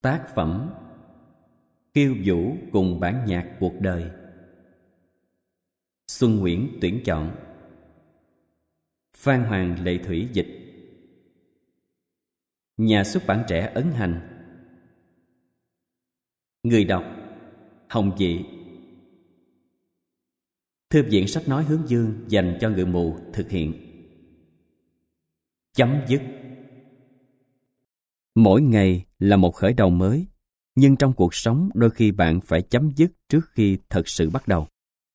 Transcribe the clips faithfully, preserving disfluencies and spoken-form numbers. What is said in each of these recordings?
Tác phẩm Khiêu vũ cùng bản nhạc cuộc đời. Xuân Nguyễn tuyển chọn. Phan Hoàng Lệ Thủy dịch. Nhà xuất bản Trẻ ấn hành. Người đọc Hồng Dị. Thư viện sách nói Hướng Dương dành cho người mù thực hiện. Chấm dứt. Mỗi ngày là một khởi đầu mới, nhưng trong cuộc sống đôi khi bạn phải chấm dứt trước khi thật sự bắt đầu.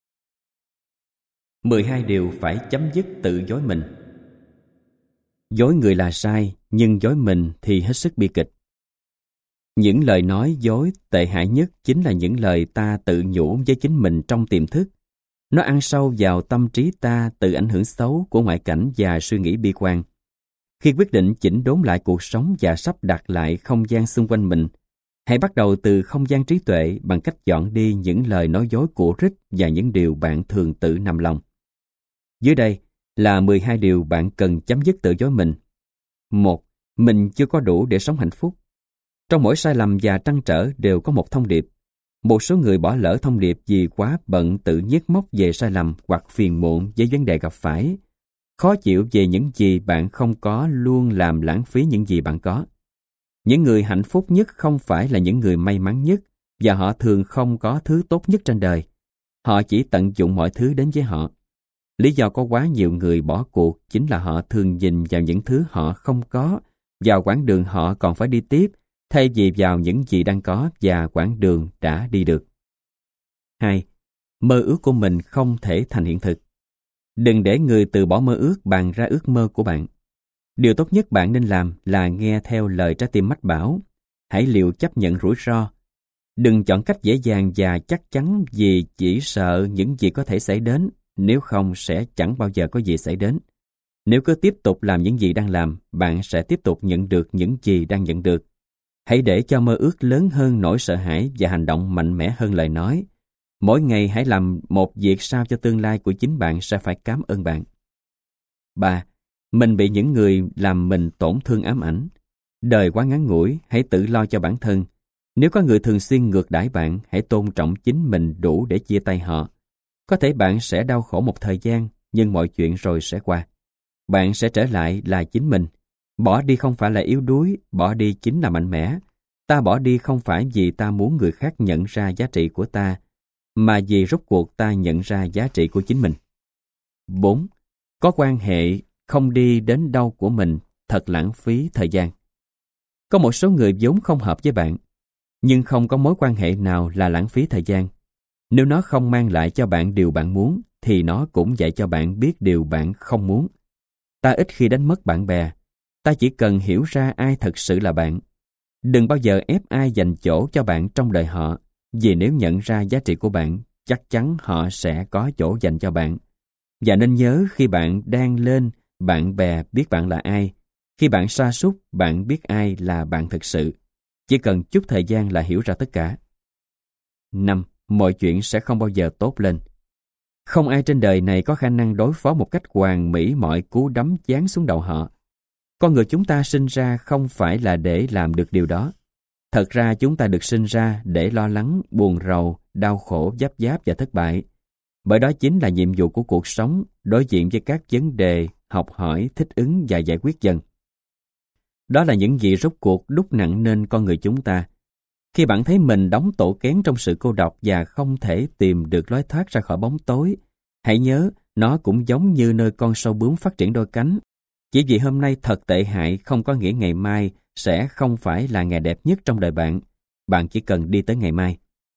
mười hai điều phải chấm dứt tự dối mình. Dối người là sai, nhưng dối mình thì hết sức bi kịch. Những lời nói dối tệ hại nhất chính là những lời ta tự nhủ với chính mình trong tiềm thức. Nó ăn sâu vào tâm trí ta từ ảnh hưởng xấu của ngoại cảnh và suy nghĩ bi quan. Khi quyết định chỉnh đốn lại cuộc sống và sắp đặt lại không gian xung quanh mình, hãy bắt đầu từ không gian trí tuệ bằng cách dọn đi những lời nói dối cũ rích và những điều bạn thường tự nằm lòng. Dưới đây là mười hai điều bạn cần chấm dứt tự dối mình. Một. Mình chưa có đủ để sống hạnh phúc. Trong mỗi sai lầm và trăn trở đều có một thông điệp. Một số người bỏ lỡ thông điệp vì quá bận tự nhiếc móc về sai lầm hoặc phiền muộn với vấn đề gặp phải. Khó chịu về những gì bạn không có luôn làm lãng phí những gì bạn có. Những người hạnh phúc nhất không phải là những người may mắn nhất, và họ thường không có thứ tốt nhất trên đời. Họ chỉ tận dụng mọi thứ đến với họ. Lý do có quá nhiều người bỏ cuộc chính là họ thường nhìn vào những thứ họ không có, vào quãng đường họ còn phải đi tiếp, thay vì vào những gì đang có và quãng đường đã đi được. Hai. Mơ ước của mình không thể thành hiện thực. Đừng để người từ bỏ mơ ước bàn ra ước mơ của bạn. Điều tốt nhất bạn nên làm là nghe theo lời trái tim mách bảo. Hãy liệu chấp nhận rủi ro. Đừng chọn cách dễ dàng và chắc chắn vì chỉ sợ những gì có thể xảy đến, nếu không sẽ chẳng bao giờ có gì xảy đến. Nếu cứ tiếp tục làm những gì đang làm, bạn sẽ tiếp tục nhận được những gì đang nhận được. Hãy để cho mơ ước lớn hơn nỗi sợ hãi và hành động mạnh mẽ hơn lời nói. Mỗi ngày hãy làm một việc sao cho tương lai của chính bạn sẽ phải cảm ơn bạn. Ba. Mình bị những người làm mình tổn thương ám ảnh. Đời quá ngắn ngủi, hãy tự lo cho bản thân. Nếu có người thường xuyên ngược đãi bạn, hãy tôn trọng chính mình đủ để chia tay họ. Có thể bạn sẽ đau khổ một thời gian, nhưng mọi chuyện rồi sẽ qua. Bạn sẽ trở lại là chính mình. Bỏ đi không phải là yếu đuối, bỏ đi chính là mạnh mẽ. Ta bỏ đi không phải vì ta muốn người khác nhận ra giá trị của ta, mà vì rốt cuộc ta nhận ra giá trị của chính mình. Bốn. Có quan hệ không đi đến đâu của mình thật lãng phí thời gian. Có một số người vốn không hợp với bạn, nhưng không có mối quan hệ nào là lãng phí thời gian. Nếu nó không mang lại cho bạn điều bạn muốn, thì nó cũng dạy cho bạn biết điều bạn không muốn. Ta ít khi đánh mất bạn bè. Ta chỉ cần hiểu ra ai thật sự là bạn. Đừng bao giờ ép ai dành chỗ cho bạn trong đời họ, vì nếu nhận ra giá trị của bạn, chắc chắn họ sẽ có chỗ dành cho bạn. Và nên nhớ, khi bạn đang lên, bạn bè biết bạn là ai. Khi bạn sa sút, bạn biết ai là bạn thực sự. Chỉ cần chút thời gian là hiểu ra tất cả. Năm. Mọi chuyện sẽ không bao giờ tốt lên. Không ai trên đời này có khả năng đối phó một cách hoàn mỹ mọi cú đấm giáng xuống đầu họ. Con người chúng ta sinh ra không phải là để làm được điều đó. Thật ra chúng ta được sinh ra để lo lắng, buồn rầu, đau khổ, giáp giáp và thất bại. Bởi đó chính là nhiệm vụ của cuộc sống, đối diện với các vấn đề, học hỏi, thích ứng và giải quyết dần. Đó là những gì rốt cuộc đúc nặng nên con người chúng ta. Khi bạn thấy mình đóng tổ kén trong sự cô độc và không thể tìm được lối thoát ra khỏi bóng tối, hãy nhớ nó cũng giống như nơi con sâu bướm phát triển đôi cánh. Chỉ vì hôm nay thật tệ hại không có nghĩa ngày mai sẽ không phải là ngày đẹp nhất trong đời bạn. Bạn chỉ cần đi tới ngày mai.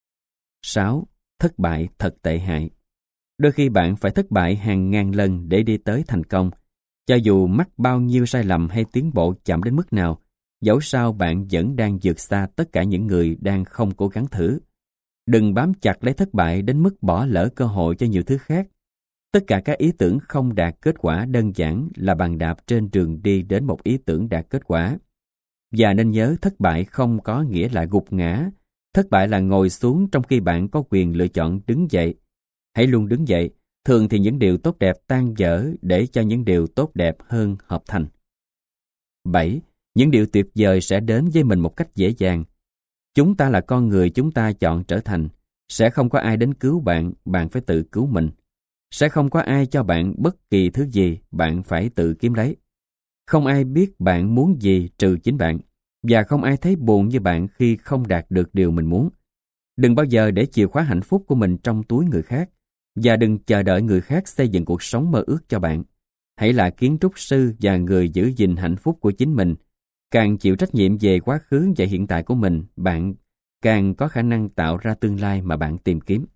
Sáu. Thất bại thật tệ hại. Đôi khi bạn phải thất bại hàng ngàn lần để đi tới thành công. Cho dù mắc bao nhiêu sai lầm hay tiến bộ chậm đến mức nào, dẫu sao bạn vẫn đang vượt xa tất cả những người đang không cố gắng thử. Đừng bám chặt lấy thất bại đến mức bỏ lỡ cơ hội cho nhiều thứ khác. Tất cả các ý tưởng không đạt kết quả đơn giản là bàn đạp trên đường đi đến một ý tưởng đạt kết quả. Và nên nhớ, thất bại không có nghĩa là gục ngã. Thất bại là ngồi xuống trong khi bạn có quyền lựa chọn đứng dậy. Hãy luôn đứng dậy. Thường thì những điều tốt đẹp tan vỡ để cho những điều tốt đẹp hơn hợp thành. Bảy. Những điều tuyệt vời sẽ đến với mình một cách dễ dàng. Chúng ta là con người chúng ta chọn trở thành. Sẽ không có ai đến cứu bạn, bạn phải tự cứu mình. Sẽ không có ai cho bạn bất kỳ thứ gì, bạn phải tự kiếm lấy. Không ai biết bạn muốn gì trừ chính bạn, và không ai thấy buồn như bạn khi không đạt được điều mình muốn. Đừng bao giờ để chìa khóa hạnh phúc của mình trong túi người khác, và đừng chờ đợi người khác xây dựng cuộc sống mơ ước cho bạn. Hãy là kiến trúc sư và người giữ gìn hạnh phúc của chính mình. Càng chịu trách nhiệm về quá khứ và hiện tại của mình, bạn càng có khả năng tạo ra tương lai mà bạn tìm kiếm.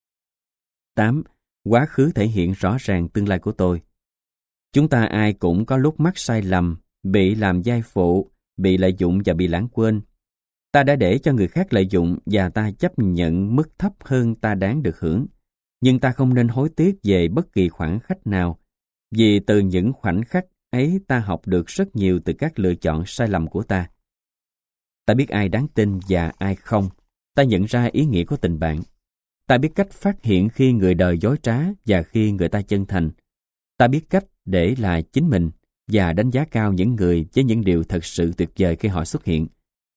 tám. Quá khứ thể hiện rõ ràng tương lai của tôi. Chúng ta ai cũng có lúc mắc sai lầm, bị làm vai phụ, bị lợi dụng và bị lãng quên. Ta đã để cho người khác lợi dụng và ta chấp nhận mức thấp hơn ta đáng được hưởng. Nhưng ta không nên hối tiếc về bất kỳ khoảnh khắc nào, vì từ những khoảnh khắc ấy ta học được rất nhiều từ các lựa chọn sai lầm của ta. Ta biết ai đáng tin và ai không. Ta nhận ra ý nghĩa của tình bạn. Ta biết cách phát hiện khi người đời dối trá và khi người ta chân thành. Ta biết cách để là chính mình và đánh giá cao những người với những điều thật sự tuyệt vời khi họ xuất hiện.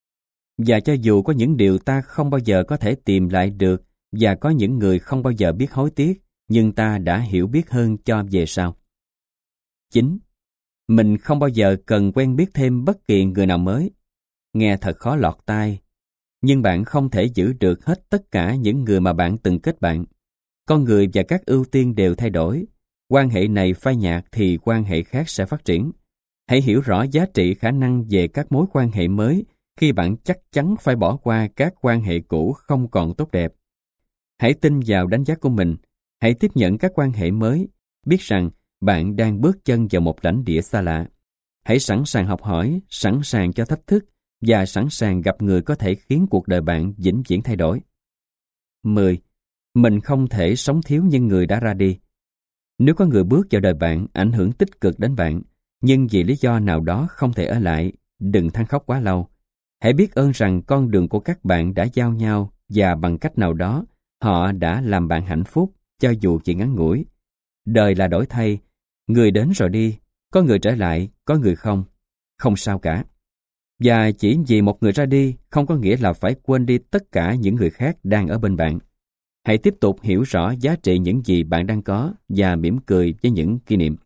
Và cho dù có những điều ta không bao giờ có thể tìm lại được và có những người không bao giờ biết hối tiếc, nhưng ta đã hiểu biết hơn cho về sau. chín. Mình không bao giờ cần quen biết thêm bất kỳ người nào mới. Nghe thật khó lọt tai, nhưng bạn không thể giữ được hết tất cả những người mà bạn từng kết bạn. Con người và các ưu tiên đều thay đổi. Quan hệ này phai nhạt thì quan hệ khác sẽ phát triển. Hãy hiểu rõ giá trị khả năng về các mối quan hệ mới khi bạn chắc chắn phải bỏ qua các quan hệ cũ không còn tốt đẹp. Hãy tin vào đánh giá của mình. Hãy tiếp nhận các quan hệ mới, biết rằng bạn đang bước chân vào một lãnh địa xa lạ. Hãy sẵn sàng học hỏi, sẵn sàng cho thách thức và sẵn sàng gặp người có thể khiến cuộc đời bạn vĩnh viễn thay đổi. mười. Mình không thể sống thiếu những người đã ra đi. Nếu có người bước vào đời bạn ảnh hưởng tích cực đến bạn, nhưng vì lý do nào đó không thể ở lại, đừng than khóc quá lâu. Hãy biết ơn rằng con đường của các bạn đã giao nhau và bằng cách nào đó, họ đã làm bạn hạnh phúc, cho dù chỉ ngắn ngủi. Đời là đổi thay, người đến rồi đi, có người trở lại, có người không. Không sao cả. Và chỉ vì một người ra đi, không có nghĩa là phải quên đi tất cả những người khác đang ở bên bạn. Hãy tiếp tục hiểu rõ giá trị những gì bạn đang có và mỉm cười với những kỷ niệm.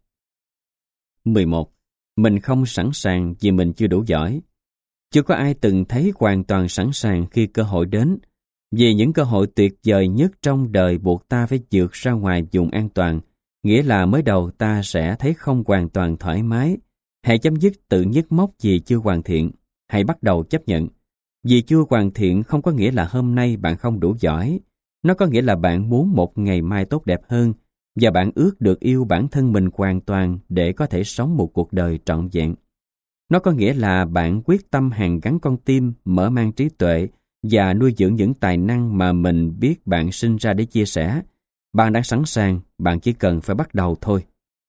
mười một. Mình không sẵn sàng vì mình chưa đủ giỏi. Chưa có ai từng thấy hoàn toàn sẵn sàng khi cơ hội đến. Vì những cơ hội tuyệt vời nhất trong đời buộc ta phải vượt ra ngoài vùng an toàn, nghĩa là mới đầu ta sẽ thấy không hoàn toàn thoải mái. Hãy chấm dứt tự nhức móc vì chưa hoàn thiện. Hãy bắt đầu chấp nhận. Vì chưa hoàn thiện không có nghĩa là hôm nay bạn không đủ giỏi. Nó có nghĩa là bạn muốn một ngày mai tốt đẹp hơn và bạn ước được yêu bản thân mình hoàn toàn để có thể sống một cuộc đời trọn vẹn. Nó có nghĩa là bạn quyết tâm hàn gắn con tim, mở mang trí tuệ và nuôi dưỡng những tài năng mà mình biết bạn sinh ra để chia sẻ. Bạn đã sẵn sàng, bạn chỉ cần phải bắt đầu thôi.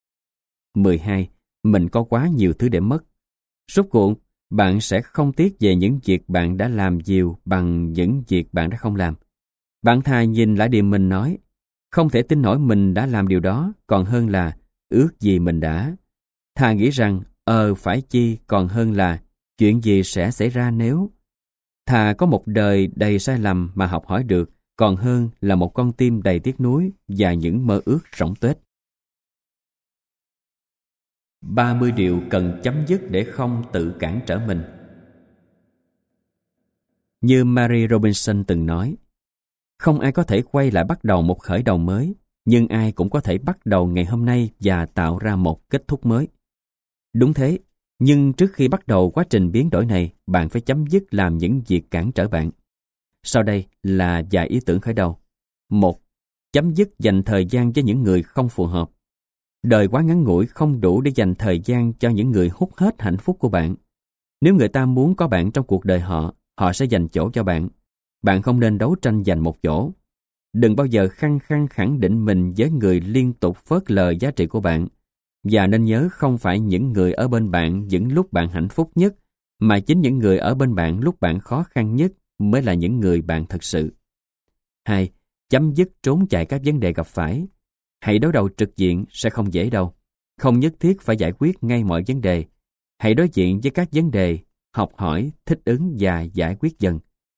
mười hai. Mình có quá nhiều thứ để mất. Rốt cuộc, bạn sẽ không tiếc về những việc bạn đã làm nhiều bằng những việc bạn đã không làm. Bạn thà nhìn lại điều mình nói, không thể tin nổi mình đã làm điều đó, còn hơn là ước gì mình đã. Thà nghĩ rằng, ờ phải chi, còn hơn là chuyện gì sẽ xảy ra nếu. Thà có một đời đầy sai lầm mà học hỏi được, còn hơn là một con tim đầy tiếc nuối và những mơ ước rỗng tuếch. ba mươi điều cần chấm dứt để không tự cản trở mình. Như Mary Robinson từng nói, không ai có thể quay lại bắt đầu một khởi đầu mới, nhưng ai cũng có thể bắt đầu ngày hôm nay và tạo ra một kết thúc mới. Đúng thế, nhưng trước khi bắt đầu quá trình biến đổi này, bạn phải chấm dứt làm những việc cản trở bạn. Sau đây là vài ý tưởng khởi đầu. Một. Chấm dứt dành thời gian với những người không phù hợp. Đời quá ngắn ngủi không đủ để dành thời gian cho những người hút hết hạnh phúc của bạn. Nếu người ta muốn có bạn trong cuộc đời họ, họ sẽ dành chỗ cho bạn. Bạn không nên đấu tranh giành một chỗ. Đừng bao giờ khăng khăng khẳng định mình với người liên tục phớt lờ giá trị của bạn. Và nên nhớ không phải những người ở bên bạn những lúc bạn hạnh phúc nhất, mà chính những người ở bên bạn lúc bạn khó khăn nhất mới là những người bạn thật sự. Hai. Chấm dứt trốn chạy các vấn đề gặp phải. Hãy đối đầu trực diện sẽ không dễ đâu. Không nhất thiết phải giải quyết ngay mọi vấn đề. Hãy đối diện với các vấn đề, học hỏi, thích ứng và giải quyết dần.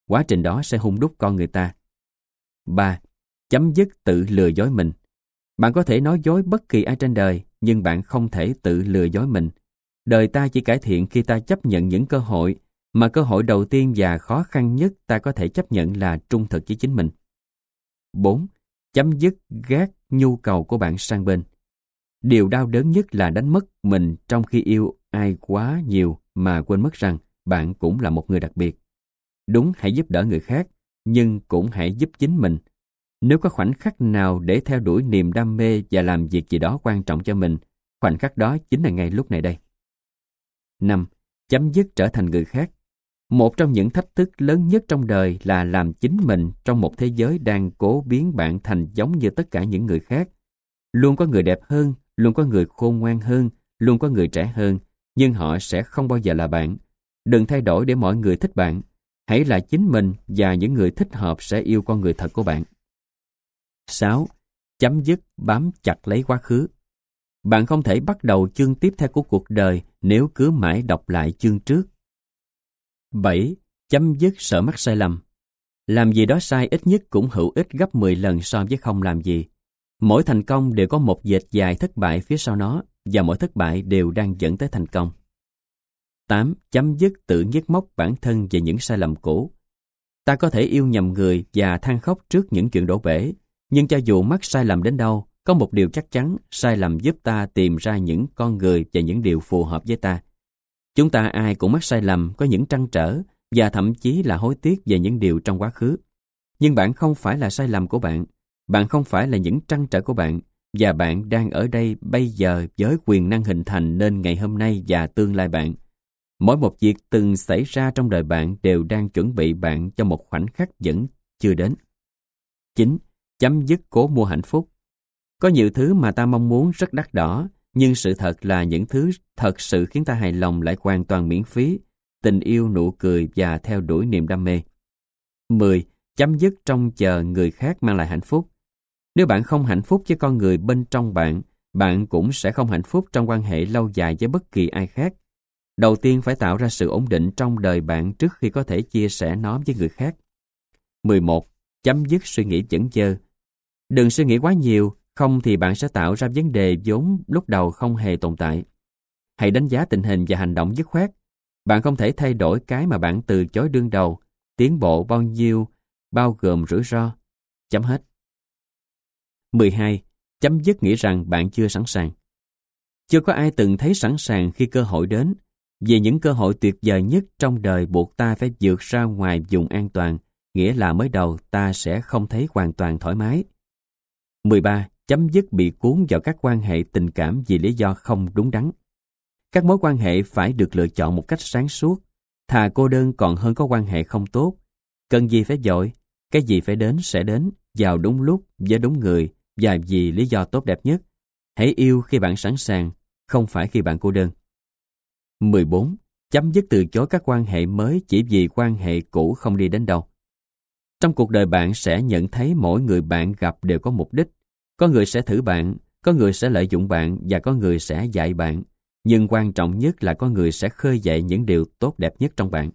quá trình đó sẽ hun đúc con người ta. ba. Chấm dứt tự lừa dối mình. Bạn có thể nói dối bất kỳ ai trên đời, nhưng bạn không thể tự lừa dối mình. Đời ta chỉ cải thiện khi ta chấp nhận những cơ hội, mà cơ hội đầu tiên và khó khăn nhất ta có thể chấp nhận là trung thực với chính mình. bốn. Chấm dứt gác nhu cầu của bạn sang bên. Điều đau đớn nhất là đánh mất mình trong khi yêu ai quá nhiều mà quên mất rằng bạn cũng là một người đặc biệt. Đúng, hãy giúp đỡ người khác, nhưng cũng hãy giúp chính mình. Nếu có khoảnh khắc nào để theo đuổi niềm đam mê và làm việc gì đó quan trọng cho mình, khoảnh khắc đó chính là ngay lúc này đây. năm. Chấm dứt trở thành người khác. Một trong những thách thức lớn nhất trong đời là làm chính mình trong một thế giới đang cố biến bạn thành giống như tất cả những người khác. Luôn có người đẹp hơn, luôn có người khôn ngoan hơn, luôn có người trẻ hơn, nhưng họ sẽ không bao giờ là bạn. Đừng thay đổi để mọi người thích bạn. Hãy là chính mình và những người thích hợp sẽ yêu con người thật của bạn. sáu. Chấm dứt bám chặt lấy quá khứ. Bạn không thể bắt đầu chương tiếp theo của cuộc đời nếu cứ mãi đọc lại chương trước. bảy. Chấm dứt sợ mắc sai lầm. Làm gì đó sai ít nhất cũng hữu ích gấp mười lần so với không làm gì. Mỗi thành công đều có một dệt dài thất bại phía sau nó, và mỗi thất bại đều đang dẫn tới thành công. tám. Chấm dứt tự nhức móc bản thân về những sai lầm cũ. Ta có thể yêu nhầm người và than khóc trước những chuyện đổ bể, nhưng cho dù mắc sai lầm đến đâu, có một điều chắc chắn, sai lầm giúp ta tìm ra những con người và những điều phù hợp với ta. Chúng ta ai cũng mắc sai lầm, có những trăn trở, và thậm chí là hối tiếc về những điều trong quá khứ. Nhưng bạn không phải là sai lầm của bạn, bạn không phải là những trăn trở của bạn, và bạn đang ở đây bây giờ với quyền năng hình thành nên ngày hôm nay và tương lai bạn. Mỗi một việc từng xảy ra trong đời bạn đều đang chuẩn bị bạn cho một khoảnh khắc vẫn chưa đến. chín. Chấm dứt cố mua hạnh phúc. Có nhiều thứ mà ta mong muốn rất đắt đỏ, nhưng sự thật là những thứ thật sự khiến ta hài lòng lại hoàn toàn miễn phí: tình yêu, nụ cười và theo đuổi niềm đam mê. mười. Chấm dứt trông chờ người khác mang lại hạnh phúc. Nếu bạn không hạnh phúc với con người bên trong bạn, bạn cũng sẽ không hạnh phúc trong quan hệ lâu dài với bất kỳ ai khác. Đầu tiên phải tạo ra sự ổn định trong đời bạn trước khi có thể chia sẻ nó với người khác. mười một. Chấm dứt suy nghĩ vẩn vơ. Đừng suy nghĩ quá nhiều, không thì bạn sẽ tạo ra vấn đề vốn lúc đầu không hề tồn tại. Hãy đánh giá tình hình và hành động dứt khoát. Bạn không thể thay đổi cái mà bạn từ chối đương đầu. Tiến bộ bao nhiêu bao gồm rủi ro. Chấm hết. mười hai. Chấm dứt nghĩ rằng bạn chưa sẵn sàng. Chưa có ai từng thấy sẵn sàng khi cơ hội đến. Vì những cơ hội tuyệt vời nhất trong đời buộc ta phải vượt ra ngoài vùng an toàn, nghĩa là mới đầu ta sẽ không thấy hoàn toàn thoải mái. mười ba. Chấm dứt bị cuốn vào các quan hệ tình cảm vì lý do không đúng đắn. Các mối quan hệ phải được lựa chọn một cách sáng suốt. Thà cô đơn còn hơn có quan hệ không tốt. Cần gì phải vội, cái gì phải đến sẽ đến, vào đúng lúc, với đúng người, và vì lý do tốt đẹp nhất. Hãy yêu khi bạn sẵn sàng, không phải khi bạn cô đơn. mười bốn. Chấm dứt từ chối các quan hệ mới chỉ vì quan hệ cũ không đi đến đâu. Trong cuộc đời bạn sẽ nhận thấy mỗi người bạn gặp đều có mục đích. Có người sẽ thử bạn, có người sẽ lợi dụng bạn và có người sẽ dạy bạn. Nhưng quan trọng nhất là có người sẽ khơi dậy những điều tốt đẹp nhất trong bạn.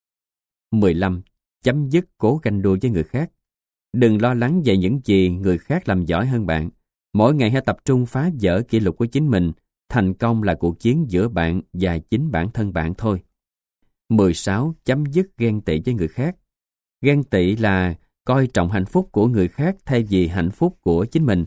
mười lăm. Chấm dứt cố ganh đua với người khác. Đừng lo lắng về những gì người khác làm giỏi hơn bạn. Mỗi ngày hãy tập trung phá vỡ kỷ lục của chính mình. Thành công là cuộc chiến giữa bạn và chính bản thân bạn thôi. mười sáu. Chấm dứt ghen tị với người khác. Ghen tị là coi trọng hạnh phúc của người khác thay vì hạnh phúc của chính mình.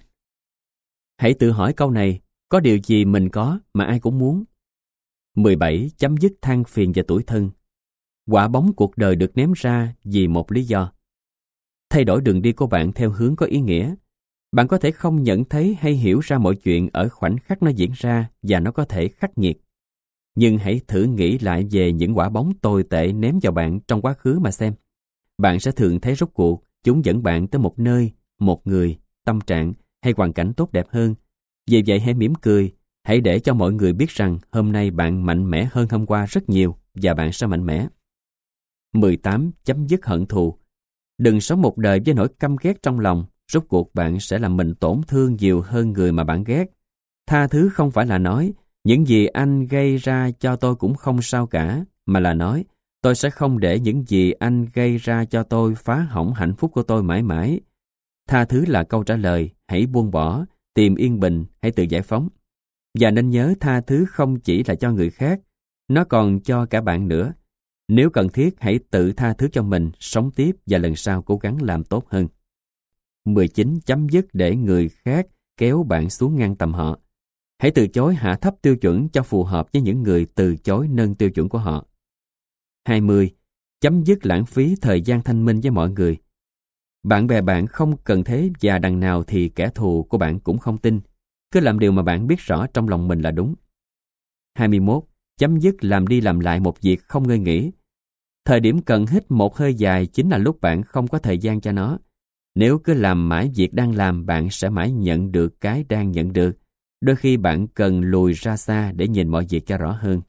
Hãy tự hỏi câu này, có điều gì mình có mà ai cũng muốn? mười bảy. Chấm dứt than phiền và tủi thân. Quả bóng cuộc đời được ném ra vì một lý do. Thay đổi đường đi của bạn theo hướng có ý nghĩa. Bạn có thể không nhận thấy hay hiểu ra mọi chuyện ở khoảnh khắc nó diễn ra và nó có thể khắc nghiệt. Nhưng hãy thử nghĩ lại về những quả bóng tồi tệ ném vào bạn trong quá khứ mà xem. Bạn sẽ thường thấy rốt cuộc chúng dẫn bạn tới một nơi, một người, tâm trạng hay hoàn cảnh tốt đẹp hơn. Vì vậy hãy mỉm cười, hãy để cho mọi người biết rằng hôm nay bạn mạnh mẽ hơn hôm qua rất nhiều và bạn sẽ mạnh mẽ. mười tám. Chấm dứt hận thù. Đừng sống một đời với nỗi căm ghét trong lòng, rốt cuộc bạn sẽ làm mình tổn thương nhiều hơn người mà bạn ghét. Tha thứ không phải là nói, những gì anh gây ra cho tôi cũng không sao cả, mà là nói, Tôi sẽ không để những gì anh gây ra cho tôi phá hỏng hạnh phúc của tôi mãi mãi. Tha thứ là câu trả lời, hãy buông bỏ, tìm yên bình, hãy tự giải phóng. Và nên nhớ tha thứ không chỉ là cho người khác, nó còn cho cả bạn nữa. Nếu cần thiết, hãy tự tha thứ cho mình, sống tiếp và lần sau cố gắng làm tốt hơn. mười chín. Chấm dứt để người khác kéo bạn xuống ngang tầm họ. Hãy từ chối hạ thấp tiêu chuẩn cho phù hợp với những người từ chối nâng tiêu chuẩn của họ. hai mươi. Chấm dứt lãng phí thời gian thanh minh với mọi người. Bạn bè bạn không cần thế và đằng nào thì kẻ thù của bạn cũng không tin. Cứ làm điều mà bạn biết rõ trong lòng mình là đúng. hai mươi mốt. Chấm dứt làm đi làm lại một việc không ngơi nghỉ. Thời điểm cần hít một hơi dài chính là lúc bạn không có thời gian cho nó. Nếu cứ làm mãi việc đang làm, bạn sẽ mãi nhận được cái đang nhận được. Đôi khi bạn cần lùi ra xa để nhìn mọi việc cho rõ hơn.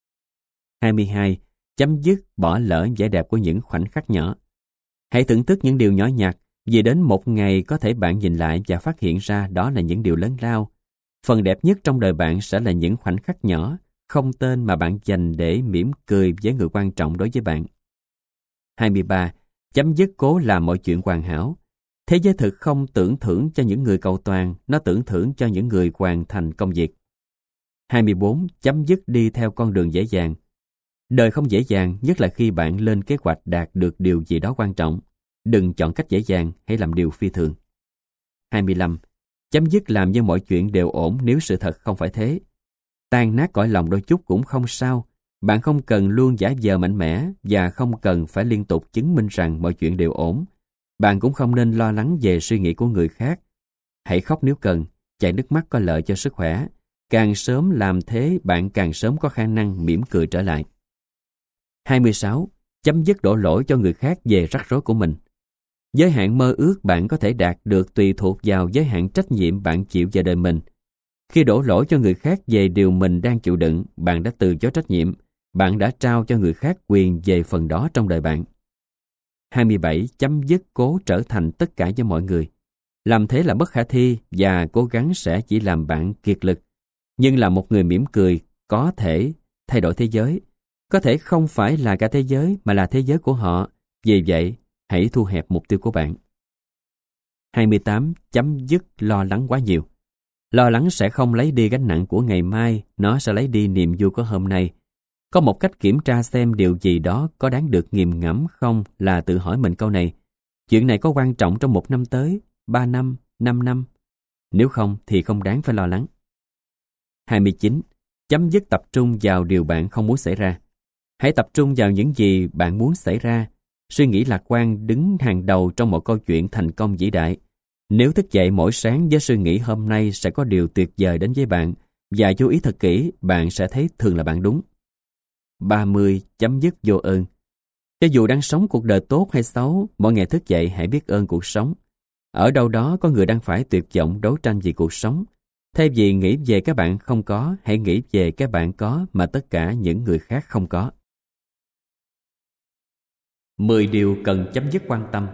hai mươi hai. Chấm dứt bỏ lỡ vẻ đẹp của những khoảnh khắc nhỏ. Hãy thưởng thức những điều nhỏ nhặt, vì đến một ngày có thể bạn nhìn lại và phát hiện ra đó là những điều lớn lao. Phần đẹp nhất trong đời bạn sẽ là những khoảnh khắc nhỏ, không tên mà bạn dành để mỉm cười với người quan trọng đối với bạn. hai mươi ba. Chấm dứt cố làm mọi chuyện hoàn hảo. Thế giới thực không tưởng thưởng cho những người cầu toàn, nó tưởng thưởng cho những người hoàn thành công việc. hai mươi bốn. Chấm dứt đi theo con đường dễ dàng. Đời không dễ dàng, nhất là khi bạn lên kế hoạch đạt được điều gì đó quan trọng. Đừng chọn cách dễ dàng, hãy làm điều phi thường. hai mươi lăm. Chấm dứt làm như mọi chuyện đều ổn nếu sự thật không phải thế. Tan nát cõi lòng đôi chút cũng không sao. Bạn không cần luôn giả vờ mạnh mẽ và không cần phải liên tục chứng minh rằng mọi chuyện đều ổn. Bạn cũng không nên lo lắng về suy nghĩ của người khác. Hãy khóc nếu cần, chảy nước mắt có lợi cho sức khỏe. Càng sớm làm thế, bạn càng sớm có khả năng mỉm cười trở lại. hai mươi sáu. Chấm dứt đổ lỗi cho người khác về rắc rối của mình. Giới hạn mơ ước bạn có thể đạt được tùy thuộc vào giới hạn trách nhiệm bạn chịu về đời mình. Khi đổ lỗi cho người khác về điều mình đang chịu đựng, bạn đã từ chối trách nhiệm. Bạn đã trao cho người khác quyền về phần đó trong đời bạn. hai mươi bảy. Chấm dứt cố trở thành tất cả với mọi người. Làm thế là bất khả thi và cố gắng sẽ chỉ làm bạn kiệt lực. Nhưng là một người mỉm cười có thể thay đổi thế giới. Có thể không phải là cả thế giới mà là thế giới của họ. Vì vậy, hãy thu hẹp mục tiêu của bạn. hai mươi tám. Chấm dứt lo lắng quá nhiều. Lo lắng sẽ không lấy đi gánh nặng của ngày mai, nó sẽ lấy đi niềm vui của hôm nay. Có một cách kiểm tra xem điều gì đó có đáng được nghiền ngẫm không là tự hỏi mình câu này. Chuyện này có quan trọng trong một năm tới, ba năm, năm năm? Nếu không thì không đáng phải lo lắng. hai mươi chín. Chấm dứt tập trung vào điều bạn không muốn xảy ra. Hãy tập trung vào những gì bạn muốn xảy ra. Suy nghĩ lạc quan đứng hàng đầu trong một câu chuyện thành công vĩ đại. Nếu thức dậy mỗi sáng với suy nghĩ hôm nay sẽ có điều tuyệt vời đến với bạn và chú ý thật kỹ, bạn sẽ thấy thường là bạn đúng. ba mươi. Chấm dứt vô ơn. Cho dù đang sống cuộc đời tốt hay xấu, mỗi ngày thức dậy hãy biết ơn cuộc sống. Ở đâu đó có người đang phải tuyệt vọng đấu tranh vì cuộc sống. Thay vì nghĩ về các bạn không có, hãy nghĩ về các bạn có mà tất cả những người khác không có. mười điều cần chấm dứt quan tâm.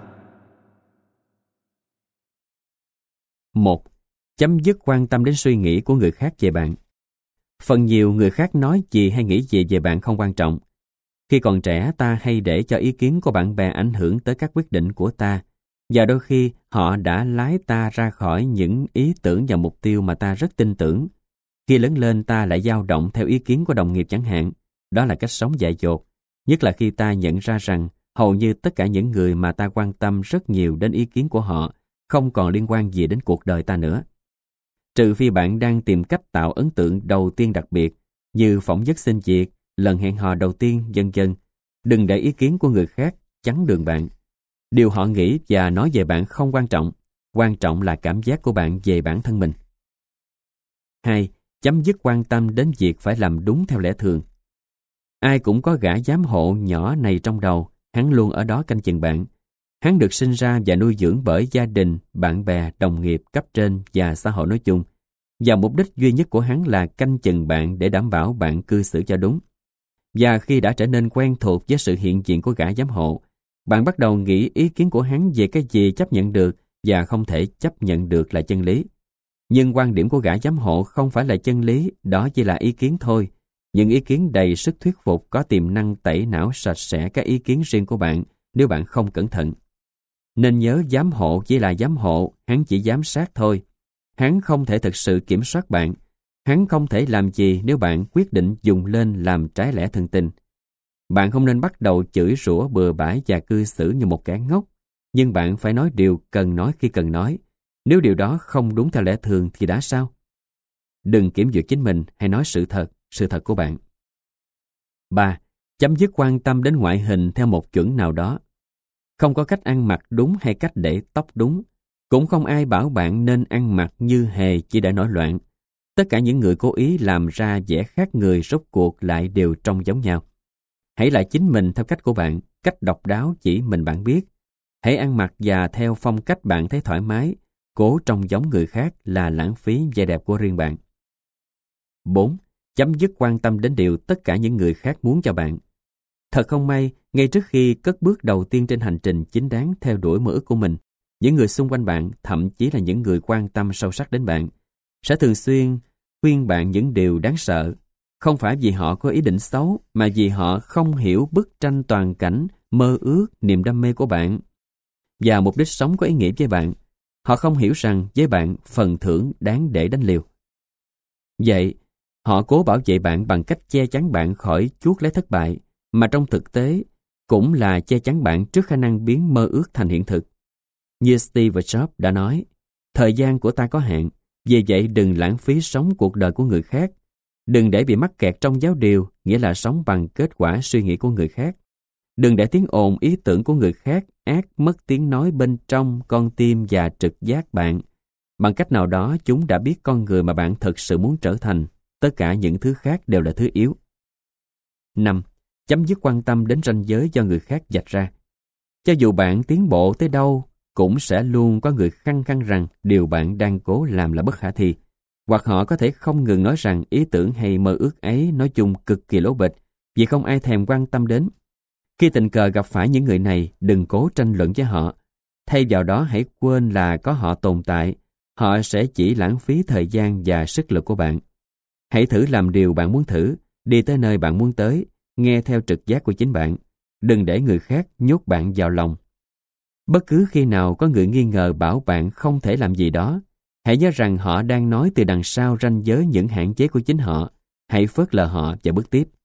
một. Chấm dứt quan tâm đến suy nghĩ của người khác về bạn. Phần nhiều người khác nói gì hay nghĩ gì về bạn không quan trọng. Khi còn trẻ, ta hay để cho ý kiến của bạn bè ảnh hưởng tới các quyết định của ta, và đôi khi họ đã lái ta ra khỏi những ý tưởng và mục tiêu mà ta rất tin tưởng. Khi lớn lên, ta lại dao động theo ý kiến của đồng nghiệp chẳng hạn. Đó là cách sống dại dột, nhất là khi ta nhận ra rằng hầu như tất cả những người mà ta quan tâm rất nhiều đến ý kiến của họ không còn liên quan gì đến cuộc đời ta nữa. Trừ phi bạn đang tìm cách tạo ấn tượng đầu tiên đặc biệt, như phỏng vấn xin việc, lần hẹn hò đầu tiên, vân vân. Đừng để ý kiến của người khác chắn đường bạn. Điều họ nghĩ và nói về bạn không quan trọng. Quan trọng là cảm giác của bạn về bản thân mình. hai. Chấm dứt quan tâm đến việc phải làm đúng theo lẽ thường. Ai cũng có gã giám hộ nhỏ này trong đầu, hắn luôn ở đó canh chừng bạn. Hắn được sinh ra và nuôi dưỡng bởi gia đình, bạn bè, đồng nghiệp, cấp trên và xã hội nói chung. Và mục đích duy nhất của hắn là canh chừng bạn để đảm bảo bạn cư xử cho đúng. Và khi đã trở nên quen thuộc với sự hiện diện của gã giám hộ, bạn bắt đầu nghĩ ý kiến của hắn về cái gì chấp nhận được và không thể chấp nhận được là chân lý. Nhưng quan điểm của gã giám hộ không phải là chân lý, đó chỉ là ý kiến thôi. Những ý kiến đầy sức thuyết phục có tiềm năng tẩy não sạch sẽ các ý kiến riêng của bạn nếu bạn không cẩn thận. Nên nhớ giám hộ chỉ là giám hộ, hắn chỉ giám sát thôi. Hắn không thể thực sự kiểm soát bạn. Hắn không thể làm gì nếu bạn quyết định dùng lên làm trái lẽ thường tình. Bạn không nên bắt đầu chửi rủa bừa bãi và cư xử như một kẻ ngốc, nhưng bạn phải nói điều cần nói khi cần nói. Nếu điều đó không đúng theo lẽ thường thì đã sao? Đừng kiểm duyệt chính mình, hãy nói sự thật, sự thật của bạn. ba. Chấm dứt quan tâm đến ngoại hình theo một chuẩn nào đó. Không có cách ăn mặc đúng hay cách để tóc đúng. Cũng không ai bảo bạn nên ăn mặc như hề chỉ để nổi loạn. Tất cả những người cố ý làm ra vẻ khác người rốt cuộc lại đều trông giống nhau. Hãy là chính mình theo cách của bạn, cách độc đáo chỉ mình bạn biết. Hãy ăn mặc và theo phong cách bạn thấy thoải mái. Cố trông giống người khác là lãng phí vẻ đẹp của riêng bạn. bốn. Chấm dứt quan tâm đến điều tất cả những người khác muốn cho bạn. Thật không may, ngay trước khi cất bước đầu tiên trên hành trình chính đáng theo đuổi mơ ước của mình, những người xung quanh bạn, thậm chí là những người quan tâm sâu sắc đến bạn, sẽ thường xuyên khuyên bạn những điều đáng sợ. Không phải vì họ có ý định xấu, mà vì họ không hiểu bức tranh toàn cảnh, mơ ước, niềm đam mê của bạn và mục đích sống có ý nghĩa với bạn. Họ không hiểu rằng với bạn phần thưởng đáng để đánh liều. Vậy, họ cố bảo vệ bạn bằng cách che chắn bạn khỏi chuốc lấy thất bại, mà trong thực tế cũng là che chắn bạn trước khả năng biến mơ ước thành hiện thực. Như Steve Jobs đã nói, thời gian của ta có hạn, vì vậy đừng lãng phí sống cuộc đời của người khác. Đừng để bị mắc kẹt trong giáo điều, nghĩa là sống bằng kết quả suy nghĩ của người khác. Đừng để tiếng ồn ý tưởng của người khác át mất tiếng nói bên trong con tim và trực giác bạn. Bằng cách nào đó chúng đã biết con người mà bạn thực sự muốn trở thành. Tất cả những thứ khác đều là thứ yếu. năm. Chấm dứt quan tâm đến ranh giới do người khác vạch ra. Cho dù bạn tiến bộ tới đâu, cũng sẽ luôn có người khăng khăng rằng điều bạn đang cố làm là bất khả thi. Hoặc họ có thể không ngừng nói rằng ý tưởng hay mơ ước ấy nói chung cực kỳ lố bịch, vì không ai thèm quan tâm đến. Khi tình cờ gặp phải những người này, đừng cố tranh luận với họ. Thay vào đó hãy quên là có họ tồn tại. Họ sẽ chỉ lãng phí thời gian và sức lực của bạn. Hãy thử làm điều bạn muốn thử, đi tới nơi bạn muốn tới, nghe theo trực giác của chính bạn. Đừng để người khác nhốt bạn vào lòng. Bất cứ khi nào có người nghi ngờ bảo bạn không thể làm gì đó, hãy nhớ rằng họ đang nói từ đằng sau ranh giới những hạn chế của chính họ. Hãy phớt lờ họ và bước tiếp.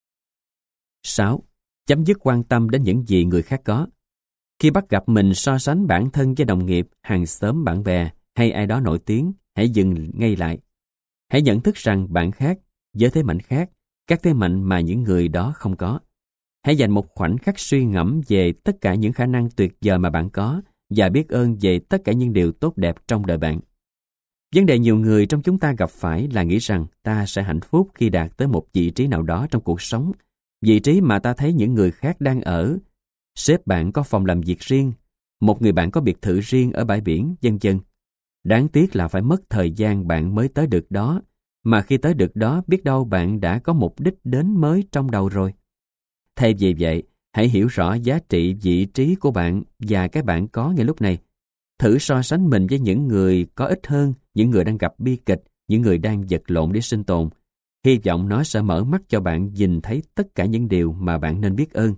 sáu. Chấm dứt quan tâm đến những gì người khác có. Khi bắt gặp mình so sánh bản thân với đồng nghiệp, hàng xóm, bạn bè hay ai đó nổi tiếng, hãy dừng ngay lại. Hãy nhận thức rằng bạn khác, với thế mạnh khác, các thế mạnh mà những người đó không có. Hãy dành một khoảnh khắc suy ngẫm về tất cả những khả năng tuyệt vời mà bạn có và biết ơn về tất cả những điều tốt đẹp trong đời bạn. Vấn đề nhiều người trong chúng ta gặp phải là nghĩ rằng ta sẽ hạnh phúc khi đạt tới một vị trí nào đó trong cuộc sống, vị trí mà ta thấy những người khác đang ở. Sếp bạn có phòng làm việc riêng, một người bạn có biệt thự riêng ở bãi biển, vân vân. Đáng tiếc là phải mất thời gian bạn mới tới được đó, mà khi tới được đó biết đâu bạn đã có mục đích đến mới trong đầu rồi. Thay vì vậy, hãy hiểu rõ giá trị vị trí của bạn và cái bạn có ngay lúc này. Thử so sánh mình với những người có ít hơn, những người đang gặp bi kịch, những người đang vật lộn để sinh tồn. Hy vọng nó sẽ mở mắt cho bạn nhìn thấy tất cả những điều mà bạn nên biết ơn.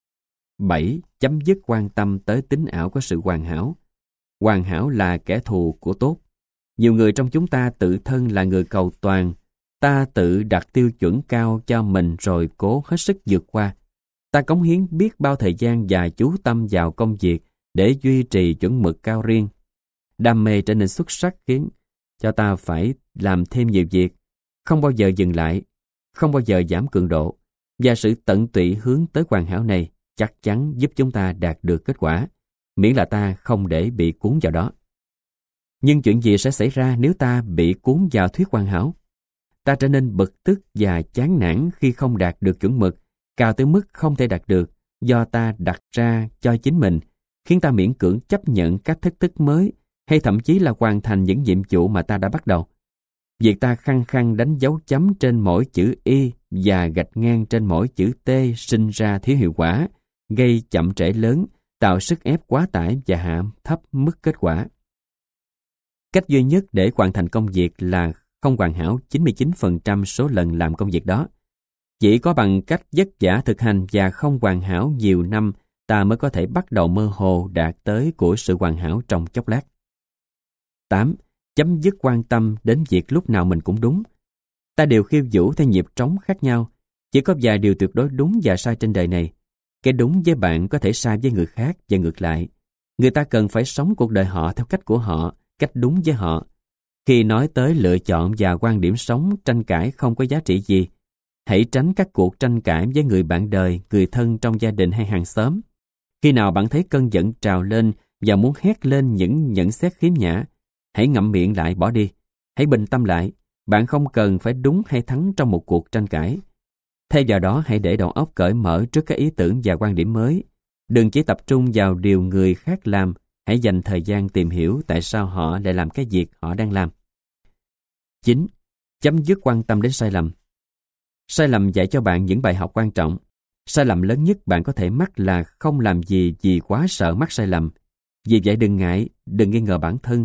bảy. Chấm dứt quan tâm tới tính ảo của sự hoàn hảo. Hoàn hảo là kẻ thù của tốt. Nhiều người trong chúng ta tự thân là người cầu toàn. Ta tự đặt tiêu chuẩn cao cho mình rồi cố hết sức vượt qua. Ta cống hiến biết bao thời gian và chú tâm vào công việc để duy trì chuẩn mực cao riêng. Đam mê trở nên xuất sắc khiến cho ta phải làm thêm nhiều việc, không bao giờ dừng lại, không bao giờ giảm cường độ. Và sự tận tụy hướng tới hoàn hảo này chắc chắn giúp chúng ta đạt được kết quả, miễn là ta không để bị cuốn vào đó. Nhưng chuyện gì sẽ xảy ra nếu ta bị cuốn vào thuyết hoàn hảo? Ta trở nên bực tức và chán nản khi không đạt được chuẩn mực, cao tới mức không thể đạt được, do ta đặt ra cho chính mình, khiến ta miễn cưỡng chấp nhận các thách thức mới, hay thậm chí là hoàn thành những nhiệm vụ mà ta đã bắt đầu. Việc ta khăng khăng đánh dấu chấm trên mỗi chữ Y và gạch ngang trên mỗi chữ T sinh ra thiếu hiệu quả, gây chậm trễ lớn, tạo sức ép quá tải và hạ thấp mức kết quả. Cách duy nhất để hoàn thành công việc là không hoàn hảo chín mươi chín phần trăm số lần làm công việc đó. Chỉ có bằng cách vất vả thực hành và không hoàn hảo nhiều năm, ta mới có thể bắt đầu mơ hồ đạt tới của sự hoàn hảo trong chốc lát. tám. Chấm dứt quan tâm đến việc lúc nào mình cũng đúng. Ta đều khiêu vũ theo nhịp trống khác nhau. Chỉ có vài điều tuyệt đối đúng và sai trên đời này. Cái đúng với bạn có thể sai với người khác và ngược lại. Người ta cần phải sống cuộc đời họ theo cách của họ, cách đúng với họ. Khi nói tới lựa chọn và quan điểm sống, tranh cãi không có giá trị gì. Hãy tránh các cuộc tranh cãi với người bạn đời, người thân trong gia đình hay hàng xóm. Khi nào bạn thấy cơn giận trào lên và muốn hét lên những nhận xét khiếm nhã, hãy ngậm miệng lại bỏ đi. Hãy bình tâm lại. Bạn không cần phải đúng hay thắng trong một cuộc tranh cãi. Thay vào đó, hãy để đầu óc cởi mở trước các ý tưởng và quan điểm mới. Đừng chỉ tập trung vào điều người khác làm. Hãy dành thời gian tìm hiểu tại sao họ lại làm cái việc họ đang làm. chín. Chấm dứt quan tâm đến sai lầm. Sai lầm dạy cho bạn những bài học quan trọng. Sai lầm lớn nhất bạn có thể mắc là không làm gì vì quá sợ mắc sai lầm. Vì vậy đừng ngại, đừng nghi ngờ bản thân.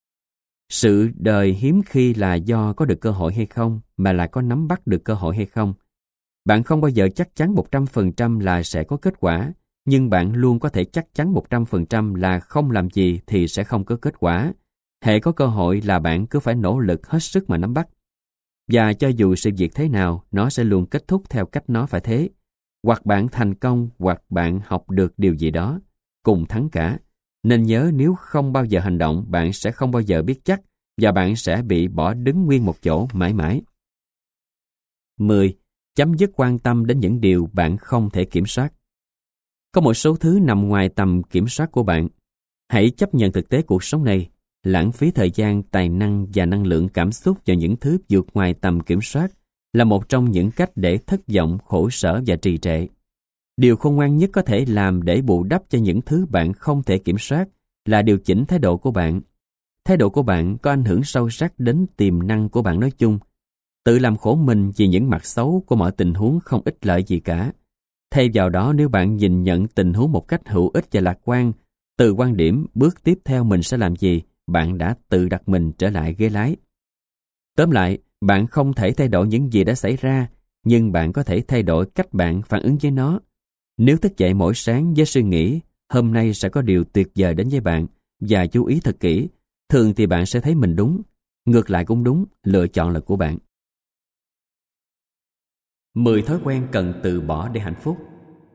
Sự đời hiếm khi là do có được cơ hội hay không, mà là có nắm bắt được cơ hội hay không. Bạn không bao giờ chắc chắn một trăm phần trăm là sẽ có kết quả, nhưng bạn luôn có thể chắc chắn một trăm phần trăm là không làm gì thì sẽ không có kết quả. Hễ có cơ hội là bạn cứ phải nỗ lực hết sức mà nắm bắt. Và cho dù sự việc thế nào, nó sẽ luôn kết thúc theo cách nó phải thế. Hoặc bạn thành công, hoặc bạn học được điều gì đó. Cùng thắng cả. Nên nhớ, nếu không bao giờ hành động, bạn sẽ không bao giờ biết chắc, và bạn sẽ bị bỏ đứng nguyên một chỗ mãi mãi. mười. Chấm dứt quan tâm đến những điều bạn không thể kiểm soát. Có một số thứ nằm ngoài tầm kiểm soát của bạn. Hãy chấp nhận thực tế cuộc sống này. Lãng phí thời gian, tài năng và năng lượng cảm xúc vào những thứ vượt ngoài tầm kiểm soát là một trong những cách để thất vọng, khổ sở và trì trệ. Điều khôn ngoan nhất có thể làm để bù đắp cho những thứ bạn không thể kiểm soát là điều chỉnh thái độ của bạn. Thái độ của bạn có ảnh hưởng sâu sắc đến tiềm năng của bạn nói chung. Tự làm khổ mình vì những mặt xấu của mọi tình huống không ích lợi gì cả. Thay vào đó, nếu bạn nhìn nhận tình huống một cách hữu ích và lạc quan, từ quan điểm bước tiếp theo mình sẽ làm gì, bạn đã tự đặt mình trở lại ghế lái. Tóm lại, bạn không thể thay đổi những gì đã xảy ra, nhưng bạn có thể thay đổi cách bạn phản ứng với nó. Nếu thức dậy mỗi sáng với suy nghĩ, hôm nay sẽ có điều tuyệt vời đến với bạn, và chú ý thật kỹ, thường thì bạn sẽ thấy mình đúng. Ngược lại cũng đúng, lựa chọn là của bạn. mười thói quen cần từ bỏ để hạnh phúc.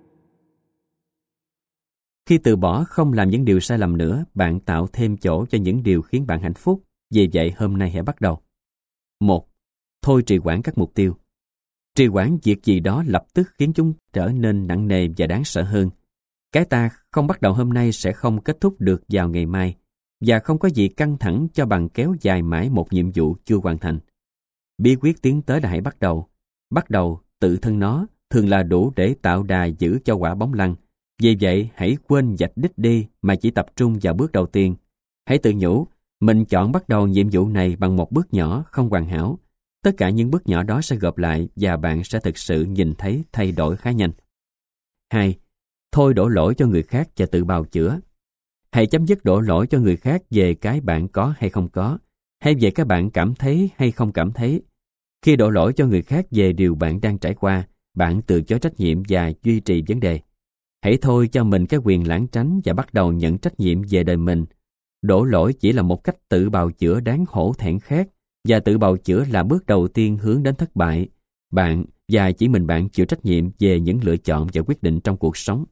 Khi từ bỏ không làm những điều sai lầm nữa, bạn tạo thêm chỗ cho những điều khiến bạn hạnh phúc. Vì vậy hôm nay hãy bắt đầu. một. Thôi trì hoãn các mục tiêu. Trì hoãn việc gì đó lập tức khiến chúng trở nên nặng nề và đáng sợ hơn. Cái ta không bắt đầu hôm nay sẽ không kết thúc được vào ngày mai, và không có gì căng thẳng cho bằng kéo dài mãi một nhiệm vụ chưa hoàn thành. Bí quyết tiến tới là hãy bắt đầu. Bắt đầu tự thân nó thường là đủ để tạo đà giữ cho quả bóng lăn. Vì vậy, hãy quên vạch đích đi mà chỉ tập trung vào bước đầu tiên. Hãy tự nhủ, mình chọn bắt đầu nhiệm vụ này bằng một bước nhỏ không hoàn hảo. Tất cả những bước nhỏ đó sẽ gộp lại và bạn sẽ thực sự nhìn thấy thay đổi khá nhanh. hai. Thôi đổ lỗi cho người khác và tự bào chữa. Hãy chấm dứt đổ lỗi cho người khác về cái bạn có hay không có, hay về cái bạn cảm thấy hay không cảm thấy. Khi đổ lỗi cho người khác về điều bạn đang trải qua, bạn từ chối trách nhiệm và duy trì vấn đề. Hãy thôi cho mình cái quyền lảng tránh và bắt đầu nhận trách nhiệm về đời mình. Đổ lỗi chỉ là một cách tự bào chữa đáng hổ thẹn khác, và tự bào chữa là bước đầu tiên hướng đến thất bại. Bạn và chỉ mình bạn chịu trách nhiệm về những lựa chọn và quyết định trong cuộc sống.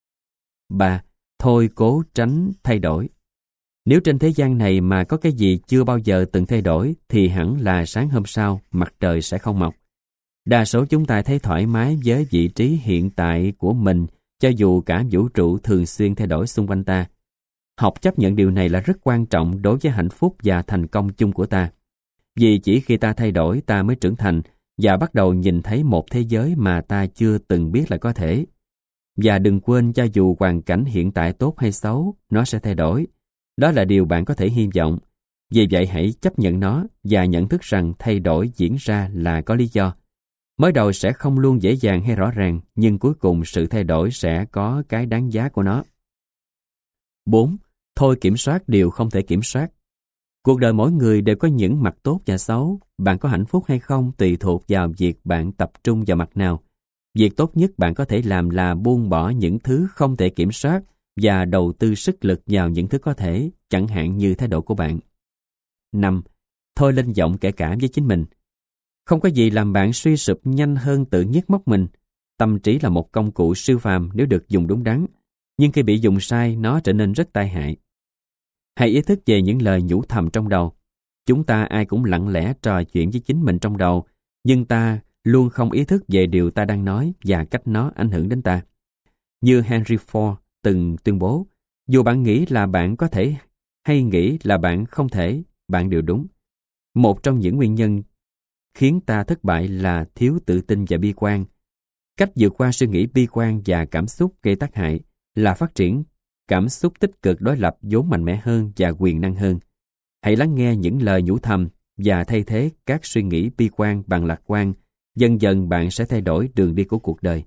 ba. Thôi cố tránh thay đổi. Nếu trên thế gian này mà có cái gì chưa bao giờ từng thay đổi, thì hẳn là sáng hôm sau mặt trời sẽ không mọc. Đa số chúng ta thấy thoải mái với vị trí hiện tại của mình, cho dù cả vũ trụ thường xuyên thay đổi xung quanh ta. Học chấp nhận điều này là rất quan trọng đối với hạnh phúc và thành công chung của ta. Vì chỉ khi ta thay đổi, ta mới trưởng thành và bắt đầu nhìn thấy một thế giới mà ta chưa từng biết là có thể. Và đừng quên, cho dù hoàn cảnh hiện tại tốt hay xấu, nó sẽ thay đổi. Đó là điều bạn có thể hy vọng. Vì vậy hãy chấp nhận nó và nhận thức rằng thay đổi diễn ra là có lý do. Mới đầu sẽ không luôn dễ dàng hay rõ ràng, nhưng cuối cùng sự thay đổi sẽ có cái đáng giá của nó. bốn. Thôi kiểm soát điều không thể kiểm soát. Cuộc đời mỗi người đều có những mặt tốt và xấu. Bạn có hạnh phúc hay không tùy thuộc vào việc bạn tập trung vào mặt nào. Việc tốt nhất bạn có thể làm là buông bỏ những thứ không thể kiểm soát và đầu tư sức lực vào những thứ có thể, chẳng hạn như thái độ của bạn. năm. Thôi lên giọng kể cả với chính mình. Không có gì làm bạn suy sụp nhanh hơn tự nhiếc móc mình. Tâm trí là một công cụ siêu phàm nếu được dùng đúng đắn, nhưng khi bị dùng sai, nó trở nên rất tai hại. Hãy ý thức về những lời nhủ thầm trong đầu. Chúng ta ai cũng lặng lẽ trò chuyện với chính mình trong đầu, nhưng ta luôn không ý thức về điều ta đang nói và cách nó ảnh hưởng đến ta. Như Henry Ford từng tuyên bố, dù bạn nghĩ là bạn có thể hay nghĩ là bạn không thể, bạn đều đúng. Một trong những nguyên nhân khiến ta thất bại là thiếu tự tin và bi quan. Cách vượt qua suy nghĩ bi quan và cảm xúc gây tác hại là phát triển cảm xúc tích cực đối lập vốn mạnh mẽ hơn và quyền năng hơn. Hãy lắng nghe những lời nhủ thầm và thay thế các suy nghĩ bi quan bằng lạc quan. Dần dần bạn sẽ thay đổi đường đi của cuộc đời.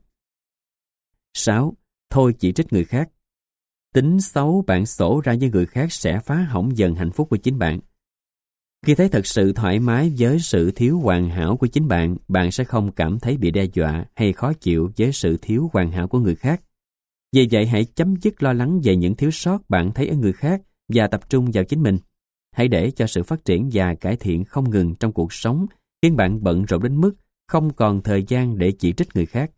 sáu. Thôi chỉ trích người khác. Tính xấu bạn xổ ra với người khác sẽ phá hỏng dần hạnh phúc của chính bạn. Khi thấy thật sự thoải mái với sự thiếu hoàn hảo của chính bạn, bạn sẽ không cảm thấy bị đe dọa hay khó chịu với sự thiếu hoàn hảo của người khác. Vì vậy hãy chấm dứt lo lắng về những thiếu sót bạn thấy ở người khác và tập trung vào chính mình. Hãy để cho sự phát triển và cải thiện không ngừng trong cuộc sống khiến bạn bận rộn đến mức không còn thời gian để chỉ trích người khác.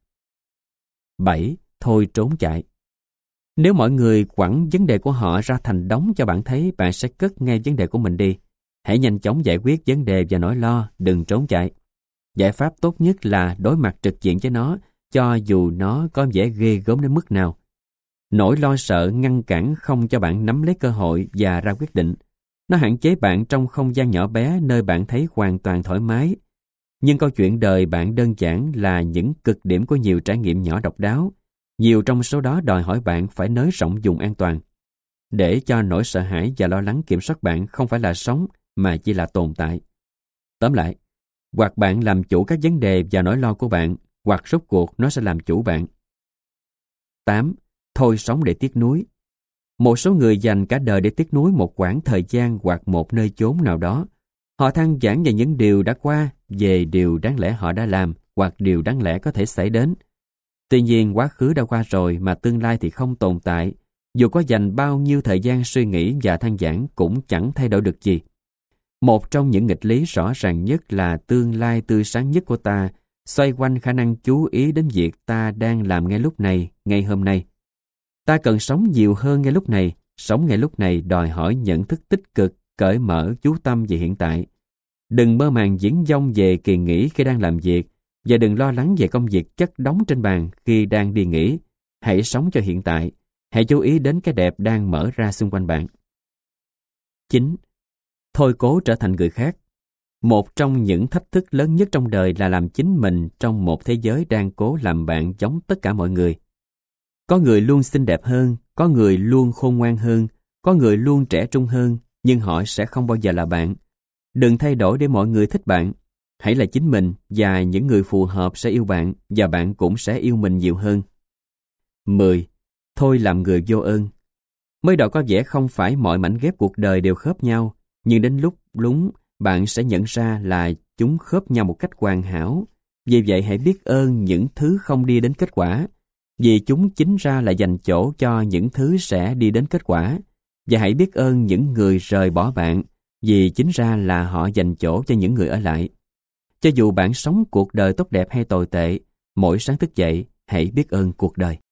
bảy. Thôi trốn chạy. Nếu mọi người quẳng vấn đề của họ ra thành đống cho bạn thấy, bạn sẽ cất ngay vấn đề của mình đi. Hãy nhanh chóng giải quyết vấn đề và nỗi lo, đừng trốn chạy. Giải pháp tốt nhất là đối mặt trực diện với nó, cho dù nó có vẻ ghê gớm đến mức nào. Nỗi lo sợ ngăn cản không cho bạn nắm lấy cơ hội và ra quyết định. Nó hạn chế bạn trong không gian nhỏ bé nơi bạn thấy hoàn toàn thoải mái. Nhưng câu chuyện đời bạn đơn giản là những cực điểm của nhiều trải nghiệm nhỏ độc đáo. Nhiều trong số đó đòi hỏi bạn phải nới rộng vùng an toàn. Để cho nỗi sợ hãi và lo lắng kiểm soát bạn không phải là sống, mà chỉ là tồn tại. Tóm lại, hoặc bạn làm chủ các vấn đề và nỗi lo của bạn, hoặc rốt cuộc nó sẽ làm chủ bạn. tám. Thôi sống để tiếc nuối. Một số người dành cả đời để tiếc nuối một quãng thời gian hoặc một nơi chốn nào đó. Họ than vãn về những điều đã qua, về điều đáng lẽ họ đã làm, hoặc điều đáng lẽ có thể xảy đến. Tuy nhiên, quá khứ đã qua rồi mà tương lai thì không tồn tại. Dù có dành bao nhiêu thời gian suy nghĩ và than vãn cũng chẳng thay đổi được gì. Một trong những nghịch lý rõ ràng nhất là tương lai tươi sáng nhất của ta xoay quanh khả năng chú ý đến việc ta đang làm ngay lúc này, ngay hôm nay. Ta cần sống nhiều hơn ngay lúc này. Sống ngay lúc này đòi hỏi nhận thức tích cực, cởi mở, chú tâm về hiện tại. Đừng mơ màng viển vông về kỳ nghỉ khi đang làm việc, và đừng lo lắng về công việc chất đống trên bàn khi đang đi nghỉ. Hãy sống cho hiện tại. Hãy chú ý đến cái đẹp đang mở ra xung quanh bạn. chín. Thôi cố trở thành người khác. Một trong những thách thức lớn nhất trong đời là làm chính mình trong một thế giới đang cố làm bạn giống tất cả mọi người. Có người luôn xinh đẹp hơn, có người luôn khôn ngoan hơn, có người luôn trẻ trung hơn, nhưng họ sẽ không bao giờ là bạn. Đừng thay đổi để mọi người thích bạn. Hãy là chính mình và những người phù hợp sẽ yêu bạn và bạn cũng sẽ yêu mình nhiều hơn. mười. Thôi làm người vô ơn. Mới đầu có vẻ không phải mọi mảnh ghép cuộc đời đều khớp nhau, nhưng đến lúc lúng, bạn sẽ nhận ra là chúng khớp nhau một cách hoàn hảo. Vì vậy hãy biết ơn những thứ không đi đến kết quả, vì chúng chính ra là dành chỗ cho những thứ sẽ đi đến kết quả. Và hãy biết ơn những người rời bỏ bạn, vì chính ra là họ dành chỗ cho những người ở lại. Cho dù bạn sống cuộc đời tốt đẹp hay tồi tệ, mỗi sáng thức dậy, hãy biết ơn cuộc đời.